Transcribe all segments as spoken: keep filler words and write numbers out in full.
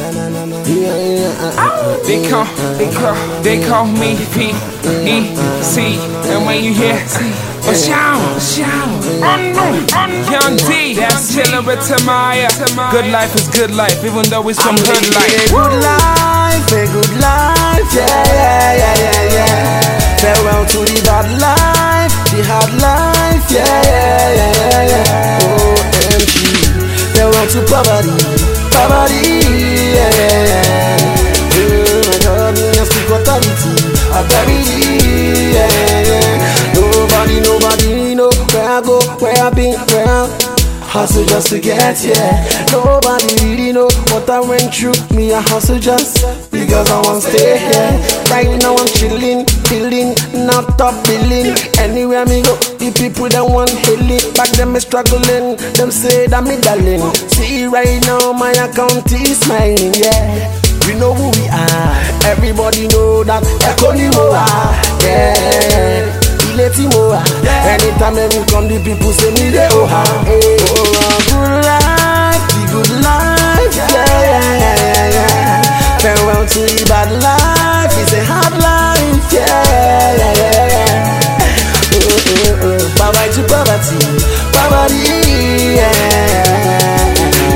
They call, they call, they call me P E C. And when you hear, oh shout, shout, Young D, that's chillin' with Tamaya. Good life is good life, even though it's some hood life. Good life, a good life, yeah, yeah, yeah, yeah, yeah. Farewell to the bad life, the hard life, yeah, yeah, yeah, yeah. O M G, farewell to poverty, poverty, yeah, yeah, yeah. Oh my God, me a speak authority, authority, yeah, yeah. Nobody, nobody know where I go, where I been, where I hustle just to get here. Nobody really know what I went through. Me I hustle just because I want to stay here. Right now I'm chilling, feeling, not top billing. Anywhere me go, the people that want healing. Back then me struggling, them say that me darling. See right now my account is smiling, yeah. We know who we are, everybody know that Echo ni moa, yeah. Ileti moa, anytime me come the people say me de oha. Hey, oh, good life, the good life, yeah, yeah, yeah, yeah. Farewell to the bad life, it's a hard life, yeah, yeah, yeah, yeah. Oh, oh, oh. Bye bye to poverty, poverty, yeah.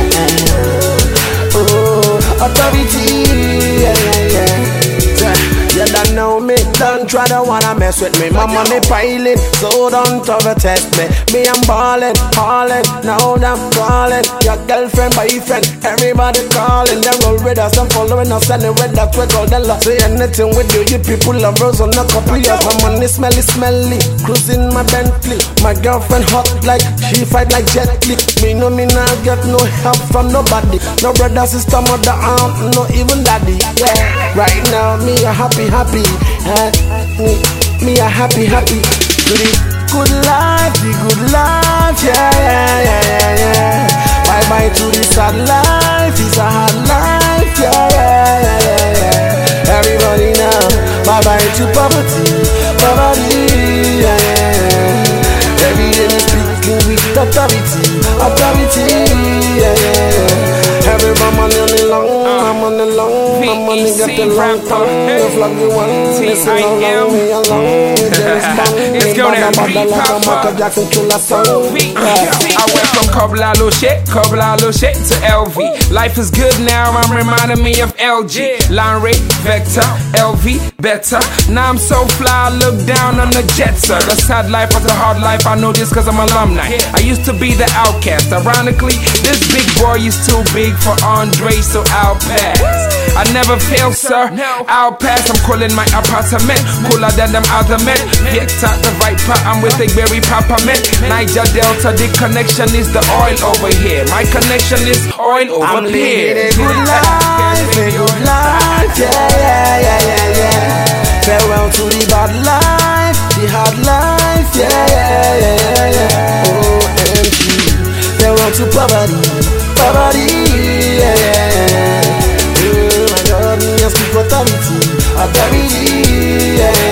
Oh, authority, yeah, yeah, yeah. You don't know me, don't try to wanna mess with me. Mama me piling, so don't overtest me. Me I'm ballin', ballin', now I'm calling. Your girlfriend, boyfriend, everybody calling. They roll with us and following us anyway, that's what all the love. Say anything with you, you people love us on a couple years. My money smelly, smelly, cruising my Bentley. My girlfriend hot like, she fight like Jet Li. Me know me not get no help from nobody. No brother, sister, mother, aunt, no even daddy, yeah. Right now, me a happy, happy, uh, me, me a happy, happy. To the good life, the good life, yeah, yeah, yeah, yeah, yeah. Bye bye to the sad life, it's a hard life, yeah, yeah, yeah, yeah, yeah. Everybody now, bye bye to poverty, poverty, yeah, yeah, yeah. Every day we speaking with authority, authority, yeah, yeah, yeah. Every money on the long, I'm on the long, my money got the long tongue. If like you want, listen along, me along. It's gonna be Michael Jackson killer song. I went from Kabla Lo shit, Kabla Lo shit to L V. Life is good now, I'm reminding me of L G. Line rate, Vector, L V, better. Now I'm so fly, I look down on the jets. The sad life was a hard life, I know this cause I'm alumni. I used to be the outcast. Ironically, this big boy is too big for Andre, so I'll pass. I never fail, sir. I'll pass. I'm calling my apartment cooler than them other men. Get out the Viper, I'm with a berry papa man. Niger Delta, the connection is the oil over here. My connection is oil over I'm here. living a good life, a good life, yeah, yeah, yeah, yeah, yeah. Farewell to the bad life, the hard life, yeah, yeah, yeah, yeah. O M G, farewell to poverty, poverty, yeah, yeah. Oh my God, me a speak authority, authority, yeah.